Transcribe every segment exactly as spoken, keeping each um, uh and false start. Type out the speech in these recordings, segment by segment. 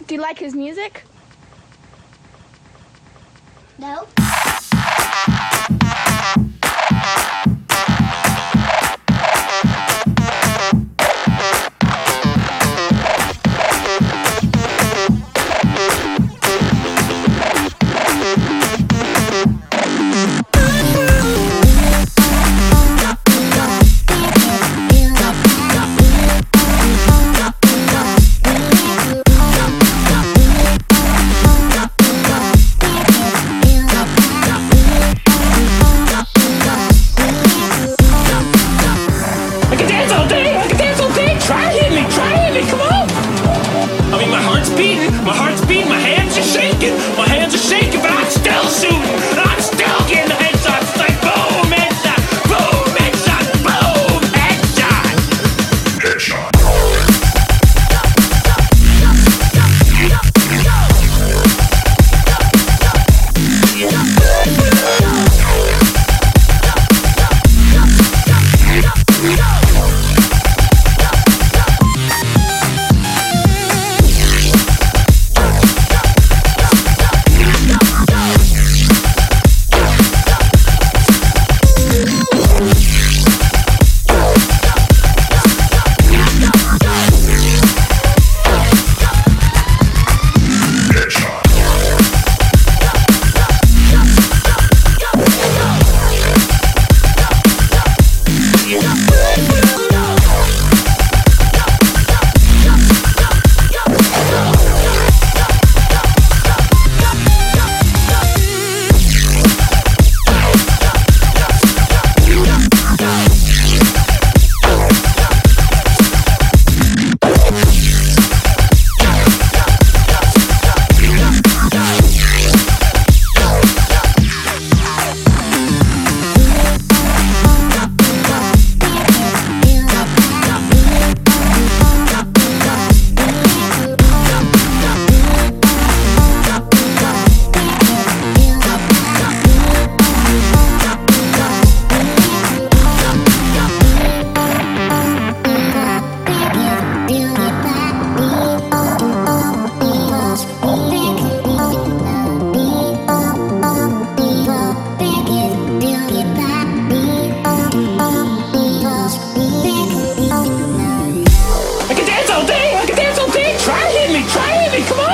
Do you like his music? No. My heart's beating, my hands are shaking, my hands are shaking, but I'm still shooting, I'm still getting the headshots. It's like boom, headshot, boom, headshot, boom, headshot. Headshot.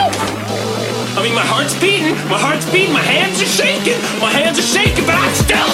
My heart's beating, my heart's beating, my hands are shaking, my hands are shaking, but I'm still